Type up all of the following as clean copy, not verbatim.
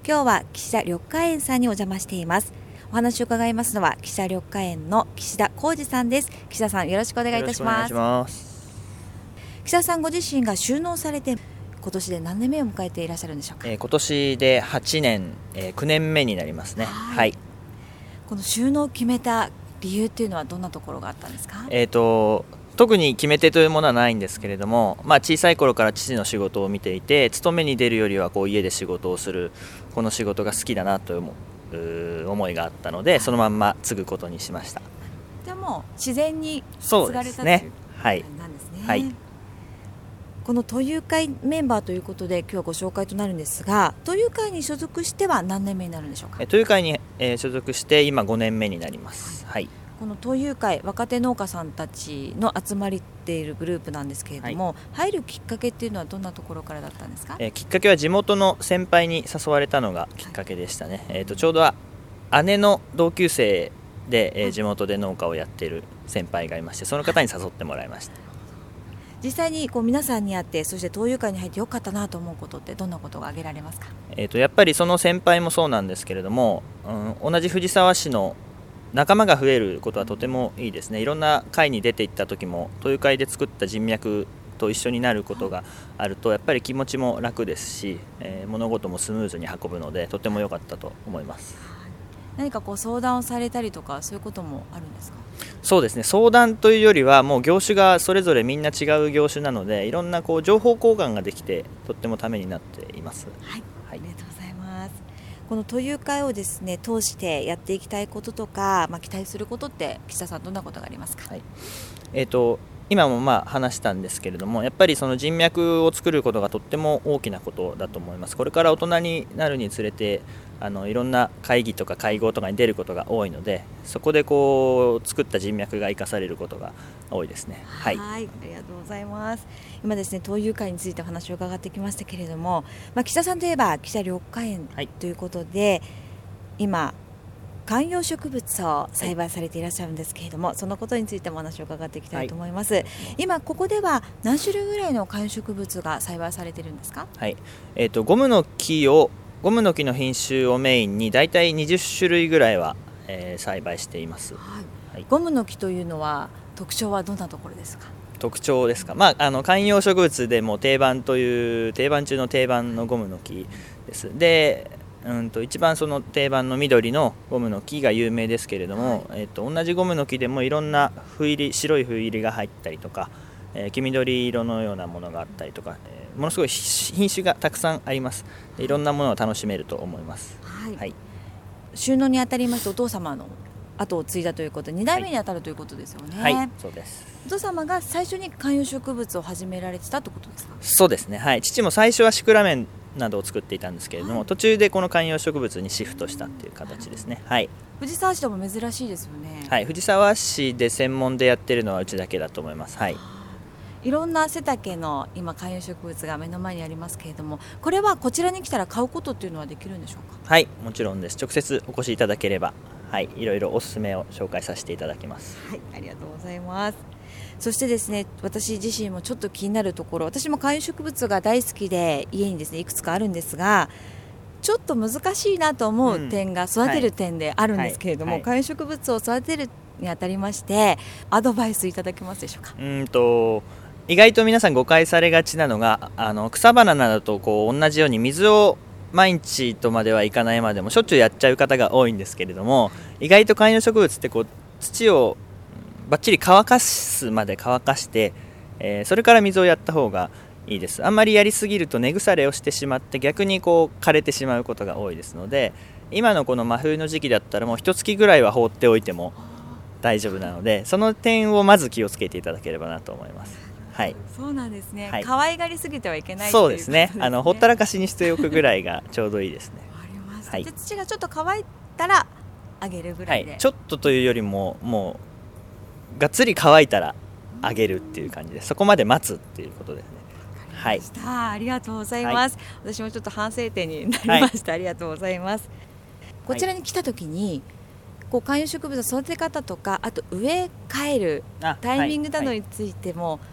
今日は岸田緑化園さんにお邪魔しています。お話を伺いますのは岸田緑化園の岸田浩二さんです。岸田さん、よろしくお願いいたします。岸田さんご自身が就農されて今年で何年目を迎えていらっしゃるんでしょうか。 今年で8年、9年目になりますね。はい。 この就農を決めた理由っていうのはどんなところがあったんですか。 特に決め手というものはないんですけれども、小さい頃から父の仕事を見ていて、勤めに出るよりは家で仕事をするこの仕事が好きだなという思いがあったので、そのまんま継ぐことにしました。 でも自然に継がれたという感じなんですね。 はい。 この都友会メンバーということで今日はご紹介となるんですが、都友会に所属しては何年目になるんでしょうか。 都友会に所属して今5年目になります。はい。 この都友会、若手農家さんたちの集まっているグループなんですけれども、入るきっかけっていうのはどんなところからだったんですか。 きっかけは地元の先輩に誘われたのがきっかけでしたね。ちょうど姉の同級生で、地元で農家をやっている先輩がいまして、その方に誘ってもらいました。 実際に皆さんに会って、そして都友会に入ってよかったなと思うことってどんなことが挙げられますか。 やっぱりその先輩もそうなんですけれども、同じ藤沢市の仲間が増えることはとてもいいですね。いろんな会に出ていった時も都友会で作った人脈と一緒になることがあると、やっぱり気持ちも楽ですし、物事もスムーズに運ぶのでとても良かったと思います。 何か相談をされたりとかそういうこともあるんですか。 そうですね、相談というよりはもう業種がそれぞれみんな違う業種なので、いろんな情報交換ができてとってもためになっています。 はい、ありがとうございます。この都友会をですね通してやっていきたいこととか、期待することって岸田さんどんなことがありますか。 はい。今も話したんですけれども、やっぱりその人脈を作ることがとっても大きなことだと思います。これから大人になるにつれていろんな会議とか会合とかに出ることが多いので、そこで作った人脈が生かされることが多いですね。はい、 ありがとうございます。今ですね都友会についてお話を伺ってきましたけれども、岸田さんといえば岸田緑化園ということで、今観葉植物を栽培されていらっしゃるんですけれども、そのことについてもお話を伺っていきたいと思います。今ここでは何種類ぐらいの観葉植物が栽培されているんですか。 はい。ゴムの木の品種をメインにだいたい20種類ぐらいは、栽培しています。 ゴムの木というのは特徴はどんなところですか。 特徴ですか。観葉植物でも定番中の定番のゴムの木です。で一番その定番の緑のゴムの木が有名ですけれども、同じゴムの木でもいろんな白い斑入りが入ったりとか、黄緑色のようなものがあったりとか、ものすごい品種がたくさんあります。いろんなものを楽しめると思います。 収納にあたりますとお父様の後を継いだということで2代目にあたるということですよね。 はい、そうです。 お父様が最初に観葉植物を始められてたってことですか。 そうですね。はい。父も最初はシクラメンなどを作っていたんですけれども、途中でこの観葉植物にシフトしたっていう形ですね。はい。 藤沢市でも珍しいですよね。 はい。藤沢市で専門でやってるのはうちだけだと思います。はい。 いろんな背丈の今観葉植物が目の前にありますけれども、これはこちらに来たら買うことっていうのはできるんでしょうか。 はい、もちろんです。直接お越しいただければ、いろいろおすすめを紹介させていただきます。 はい、ありがとうございます。そしてですね、私自身もちょっと気になるところ、私も観葉植物が大好きで家にですねいくつかあるんですが、ちょっと難しいなと思う点が育てる点であるんですけれども、観葉植物を育てるにあたりましてアドバイスいただけますでしょうか。 意外と皆さん誤解されがちなのが、草花などと同じように水を毎日とまではいかないまでもしょっちゅうやっちゃう方が多いんですけれども、意外と観葉植物って土をバッチリ乾かすまで乾かして、それから水をやった方がいいです。あんまりやりすぎると根腐れをしてしまって逆に枯れてしまうことが多いですので、今のこの真冬の時期だったらもう1月ぐらいは放っておいても大丈夫なので、その点をまず気をつけていただければなと思います。はい、 そうなんですね。可愛がりすぎてはいけない。 そうですね。ほったらかしにしておくぐらいがちょうどいいですね。 わかりました。で土がちょっと乾いたらあげるぐらいで、 ちょっとというよりももうがっつり乾いたらあげるっていう感じで、そこまで待つっていうことですね。はい。 ありがとうございます。私もちょっと反省点になりました。ありがとうございます。こちらに来た時に観葉植物の育て方とか、あと植え替えるタイミングなどについても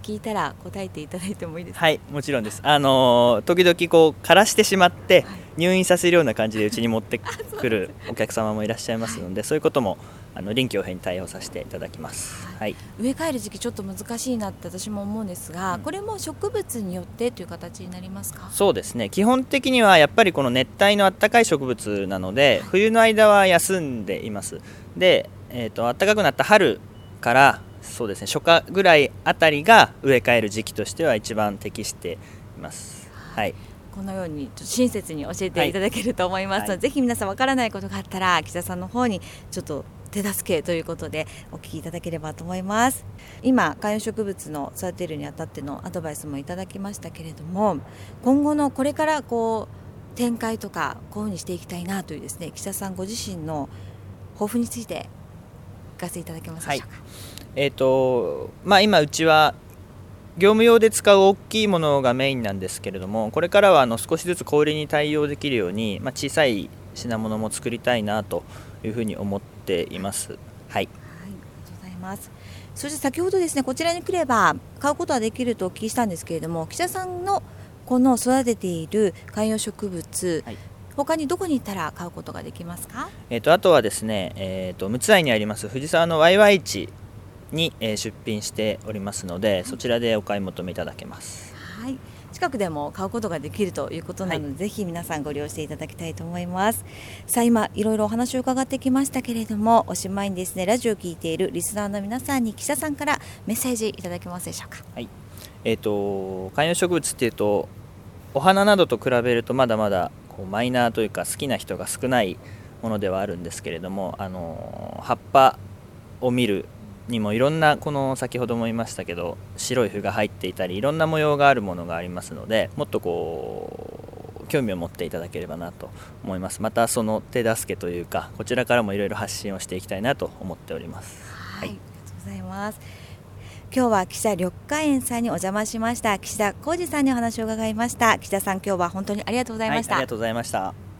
聞いたら答えていただいてもいいですか？ はい、もちろんです。時々こう枯らしてしまって入院させるような感じでうちに持ってくるお客様もいらっしゃいますので、そういうことも臨機応変に対応させていただきます。はい、 植え替える時期ちょっと難しいなって私も思うんですが、これも植物によってという形になりますか？ そうですね、基本的にはやっぱりこの熱帯の暖かい植物なので、冬の間は休んでいます。で、暖かくなった春からそうですね、初夏ぐらいあたりが植え替える時期としては一番適しています。はい、 このように親切に教えていただけると思いますので、ぜひ皆さんわからないことがあったら岸田さんの方にちょっと手助けということでお聞きいただければと思います。今観葉植物の育てるにあたってのアドバイスもいただきましたけれども、今後のこれから展開とかこういうふうにしていきたいなというですね、岸田さんご自身の抱負について聞かせていただけますでしょうか？ 今うちは業務用で使う大きいものがメインなんですけれども、これからは少しずつ小売りに対応できるように、小さい品物も作りたいなというふうに思っています。はい、 ありがとうございます。そして先ほどですね、こちらに来れば買うことはできるとお聞きしたんですけれども、岸田さんのこの育てている観葉植物、他にどこに行ったら買うことができますか？ あとはですね、陸奥愛にあります藤沢のワイワイ市に、出品しておりますので、そちらでお買い求めいただけます。 はい、近くでも買うことができるということなので、ぜひ皆さんご利用していただきたいと思います。さあ、今いろいろお話を伺ってきましたけれども、おしまいにですね、ラジオを聞いているリスナーの皆さんに岸田さんからメッセージいただけますでしょうか？ はい、観葉植物っていうとお花などと比べるとまだまだマイナーというか好きな人が少ないものではあるんですけれども、葉っぱを見るにもいろんな先ほども言いましたけど白い斑が入っていたりいろんな模様があるものがありますので、もっと興味を持っていただければなと思います。またその手助けというかこちらからもいろいろ発信をしていきたいなと思っております。 はい、ありがとうございます。今日は岸田緑花園さんにお邪魔しました。岸田浩二さんにお話を伺いました。岸田さん、今日は本当にありがとうございました。 ありがとうございました。